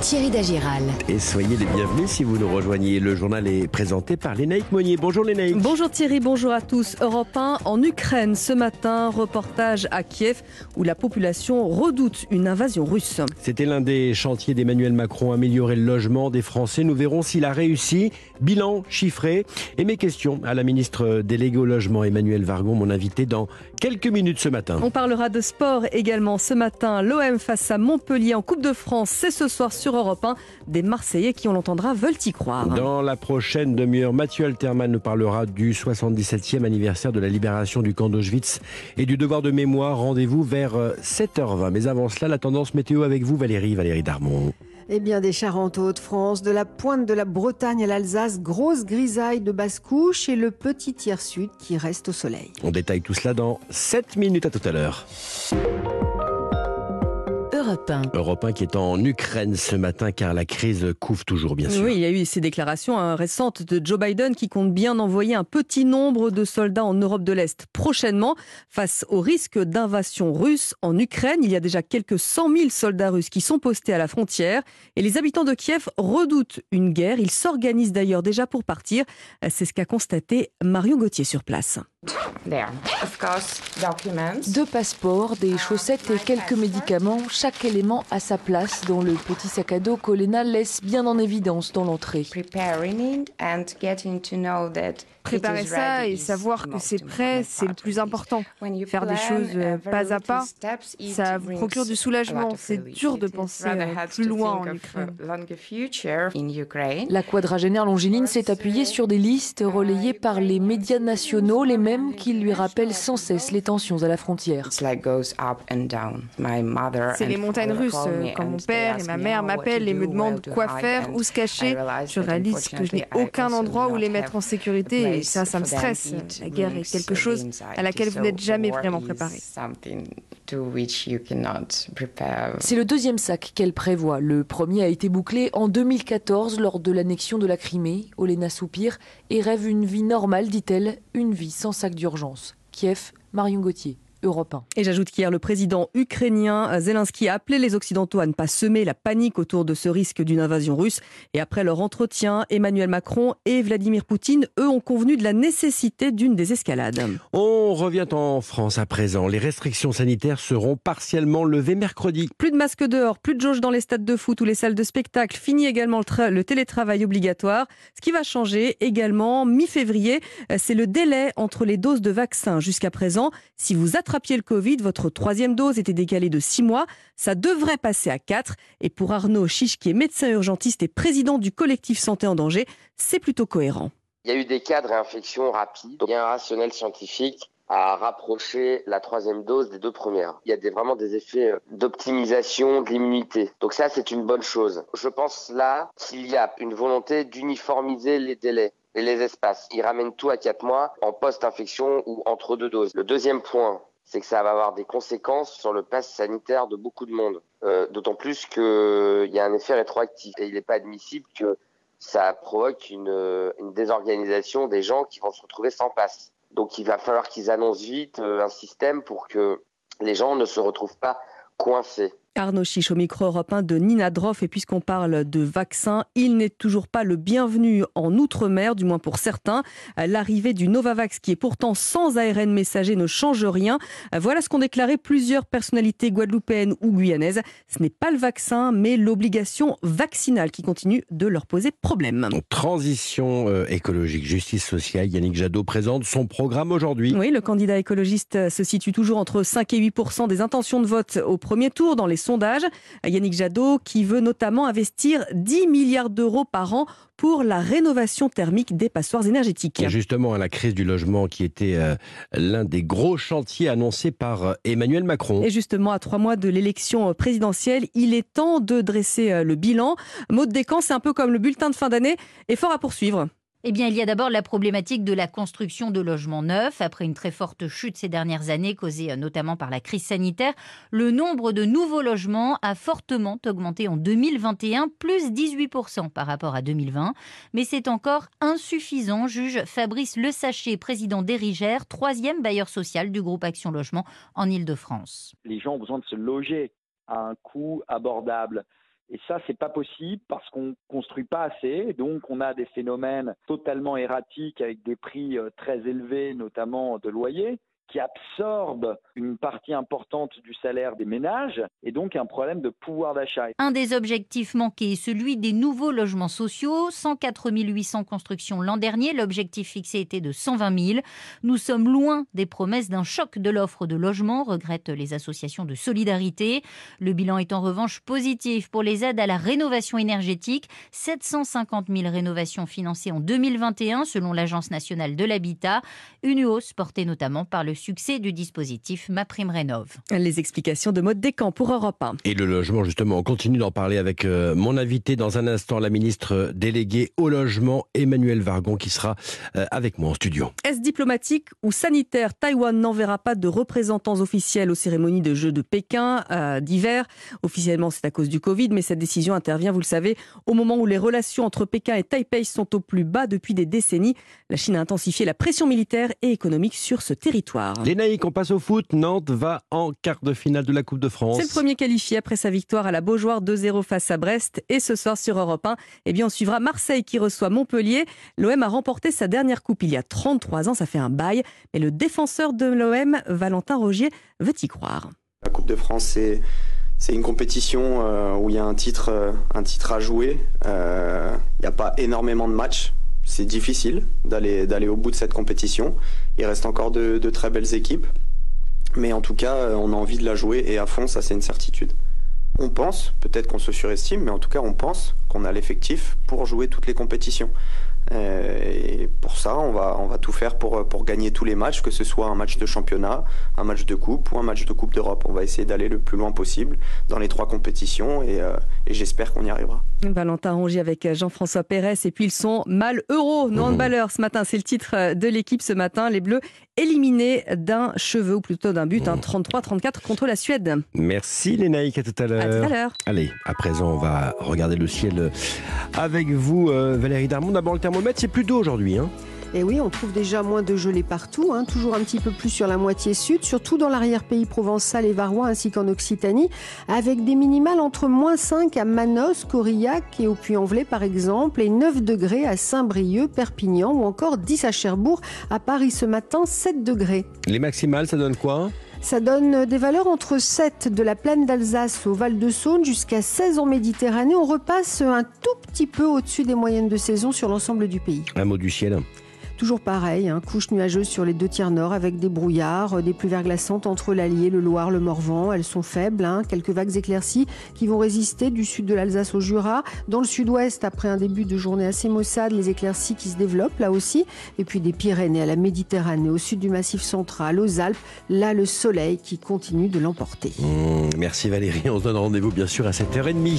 Thierry Dagiral. Et soyez les bienvenus si vous nous rejoignez. Le journal est présenté par Lénaïque Monnier. Bonjour Lénaïque. Bonjour Thierry, bonjour à tous. Europe 1 en Ukraine ce matin, reportage à Kiev où la population redoute une invasion russe. C'était l'un des chantiers d'Emmanuel Macron, améliorer le logement des Français. Nous verrons s'il a réussi. Bilan chiffré. Et mes questions à la ministre déléguée au logement, Emmanuelle Wargon, mon invité dans quelques minutes ce matin. On parlera de sport également ce matin. L'OM face à Montpellier en Coupe de France, c'est ce soir sur Europe 1. Des Marseillais qui, on l'entendra, veulent y croire. Dans la prochaine demi-heure, Mathieu Alterman nous parlera du 77e anniversaire de la libération du camp d'Auschwitz et du devoir de mémoire. Rendez-vous vers 7h20. Mais avant cela, la tendance météo avec vous, Valérie Darmon. Eh bien, des Charentes aux Hauts-de-France, de la pointe de la Bretagne à l'Alsace, grosse grisaille de basse couche et le petit tiers sud qui reste au soleil. On détaille tout cela dans 7 minutes. À tout à l'heure. Europe 1 qui est en Ukraine ce matin car la crise couve toujours bien sûr. Oui, il y a eu ces déclarations récentes de Joe Biden qui compte bien envoyer un petit nombre de soldats en Europe de l'Est prochainement. Face au risque d'invasion russe en Ukraine, il y a déjà quelques 100 000 soldats russes qui sont postés à la frontière et les habitants de Kiev redoutent une guerre. Ils s'organisent d'ailleurs déjà pour partir. C'est ce qu'a constaté Marion Gauthier sur place. 2 passeports, des chaussettes et quelques médicaments, chaque élément à sa place dans le petit sac à dos qu'Olena laisse bien en évidence dans l'entrée. Préparer ça et savoir que c'est prêt, c'est le plus important. Faire des choses pas à pas, ça vous procure du soulagement. C'est dur de penser plus loin en Ukraine. La quadragénaire longiligne s'est appuyée sur des listes relayées par les médias nationaux, les mêmes qui lui rappellent sans cesse les tensions à la frontière. C'est les montagnes russes. Quand mon père et ma mère m'appellent et me demandent quoi faire, où se cacher, je réalise que je n'ai aucun endroit où les mettre en sécurité. Et ça me stresse. La guerre est quelque chose à laquelle vous n'êtes jamais vraiment préparé. C'est le deuxième sac qu'elle prévoit. Le premier a été bouclé en 2014 lors de l'annexion de la Crimée. Olena soupire et rêve une vie normale, dit-elle, une vie sans sac d'urgence. Kiev, Marion Gauthier. Europe 1. Et j'ajoute qu'hier, le président ukrainien Zelensky a appelé les Occidentaux à ne pas semer la panique autour de ce risque d'une invasion russe. Et après leur entretien, Emmanuel Macron et Vladimir Poutine, eux, ont convenu de la nécessité d'une désescalade. On revient en France à présent. Les restrictions sanitaires seront partiellement levées mercredi. Plus de masques dehors, plus de jauges dans les stades de foot ou les salles de spectacle. Fini également le télétravail obligatoire. Ce qui va changer également mi-février, c'est le délai entre les doses de vaccin. Jusqu'à présent, si vous attrapiez le Covid, votre 3e dose était décalée de 6 mois. Ça devrait passer à 4. Et pour Arnaud Chiche, qui est médecin urgentiste et président du collectif Santé en danger, c'est plutôt cohérent. Il y a eu des cas de réinfection rapides. Il y a un rationnel scientifique à rapprocher la 3e dose des 2 premières. Il y a vraiment des effets d'optimisation de l'immunité. Donc ça, c'est une bonne chose. Je pense là qu'il y a une volonté d'uniformiser les délais et les espaces. Ils ramènent tout à 4 mois en post-infection ou entre 2 doses. Le deuxième point, c'est que ça va avoir des conséquences sur le pass sanitaire de beaucoup de monde. D'autant plus qu'il y a un effet rétroactif. Et il n'est pas admissible que ça provoque une désorganisation des gens qui vont se retrouver sans pass. Donc il va falloir qu'ils annoncent vite un système pour que les gens ne se retrouvent pas coincés. Arnaud Chiche au micro Europe 1 de Nina Droff. Et puisqu'on parle de vaccins, il n'est toujours pas le bienvenu en Outre-mer, du moins pour certains. L'arrivée du Novavax, qui est pourtant sans ARN messager, ne change rien. Voilà ce qu'ont déclaré plusieurs personnalités guadeloupéennes ou guyanaises. Ce n'est pas le vaccin, mais l'obligation vaccinale qui continue de leur poser problème. Transition écologique, justice sociale. Yannick Jadot présente son programme aujourd'hui. Oui, le candidat écologiste se situe toujours entre 5 et 8% des intentions de vote au premier tour dans les sondages. Yannick Jadot qui veut notamment investir 10 milliards d'euros par an pour la rénovation thermique des passoires énergétiques. Et justement, la crise du logement qui était l'un des gros chantiers annoncés par Emmanuel Macron. Et justement, à 3 mois de l'élection présidentielle, il est temps de dresser le bilan. Maud Descamps, c'est un peu comme le bulletin de fin d'année, effort à poursuivre. Eh bien, il y a d'abord la problématique de la construction de logements neufs. Après une très forte chute ces dernières années, causée notamment par la crise sanitaire, le nombre de nouveaux logements a fortement augmenté en 2021, plus 18% par rapport à 2020. Mais c'est encore insuffisant, juge Fabrice Le Sachet, président d'Erigère, 3e bailleur social du groupe Action Logement en Île-de-France. Les gens ont besoin de se loger à un coût abordable. Et ça, c'est pas possible parce qu'on construit pas assez. Donc, on a des phénomènes totalement erratiques avec des prix très élevés, notamment de loyers, qui absorbe une partie importante du salaire des ménages et donc un problème de pouvoir d'achat. Un des objectifs manqués est celui des nouveaux logements sociaux. 104 800 constructions l'an dernier. L'objectif fixé était de 120 000. Nous sommes loin des promesses d'un choc de l'offre de logements, regrettent les associations de solidarité. Le bilan est en revanche positif pour les aides à la rénovation énergétique. 750 000 rénovations financées en 2021 selon l'Agence nationale de l'habitat. Une hausse portée notamment par le succès du dispositif MaPrimeRénov'. Les explications de Maud Descamps pour Europe 1. Et le logement, justement, on continue d'en parler avec mon invité dans un instant, la ministre déléguée au logement, Emmanuelle Wargon, qui sera avec moi en studio. Est-ce diplomatique ou sanitaire? Taïwan n'enverra pas de représentants officiels aux cérémonies de Jeux de Pékin d'hiver. Officiellement, c'est à cause du Covid, mais cette décision intervient, vous le savez, au moment où les relations entre Pékin et Taipei sont au plus bas depuis des décennies. La Chine a intensifié la pression militaire et économique sur ce territoire. Les Naïcs, on passe au foot. Nantes va en quart de finale de la Coupe de France. C'est le premier qualifié après sa victoire à la Beaujoire 2-0 face à Brest. Et ce soir sur Europe 1, on suivra Marseille qui reçoit Montpellier. L'OM a remporté sa dernière coupe il y a 33 ans, ça fait un bail. Mais le défenseur de l'OM, Valentin Rogier, veut y croire. La Coupe de France, c'est une compétition où il y a un titre à jouer. Il n'y a pas énormément de matchs. C'est difficile d'aller au bout de cette compétition. Il reste encore de très belles équipes. Mais en tout cas, on a envie de la jouer et à fond, ça c'est une certitude. On pense, peut-être qu'on se surestime, mais en tout cas on pense qu'on a l'effectif pour jouer toutes les compétitions. Et pour ça, on va tout faire pour gagner tous les matchs, que ce soit un match de championnat, un match de coupe ou un match de Coupe d'Europe. On va essayer d'aller le plus loin possible dans les 3 compétitions et j'espère qu'on y arrivera. Valentin Rongier avec Jean-François Pérez et puis ils sont malheureux, nos handballeurs ce matin. C'est le titre de l'équipe ce matin. Les Bleus éliminés d'un cheveu ou plutôt d'un but, 33-34 contre la Suède. Merci les Naïcs, à tout à l'heure. À tout à l'heure. Allez, à présent on va regarder le ciel avec vous Valérie Darmon. D'abord le thermomètre, c'est plus doux aujourd'hui. Et oui, on trouve déjà moins de gelée partout, toujours un petit peu plus sur la moitié sud, surtout dans l'arrière-pays provençal et varois ainsi qu'en Occitanie, avec des minimales entre -5 à Manosque, Aurillac et au Puy-en-Velay par exemple, et 9 degrés à Saint-Brieuc, Perpignan ou encore 10 à Cherbourg, à Paris ce matin, 7 degrés. Les maximales, ça donne quoi ? Ça donne des valeurs entre 7 de la plaine d'Alsace au Val-de-Saône jusqu'à 16 en Méditerranée. On repasse un tout petit peu au-dessus des moyennes de saison sur l'ensemble du pays. Un mot du ciel. Toujours pareil, couche nuageuse sur les 2 tiers nord avec des brouillards, des pluies verglaçantes entre l'Allier, le Loir, le Morvan. Elles sont faibles, quelques vagues éclaircies qui vont résister du sud de l'Alsace au Jura. Dans le sud-ouest, après un début de journée assez maussade, les éclaircies qui se développent là aussi. Et puis des Pyrénées à la Méditerranée, au sud du Massif central, aux Alpes, là le soleil qui continue de l'emporter. Merci Valérie, on se donne rendez-vous bien sûr à 7h30.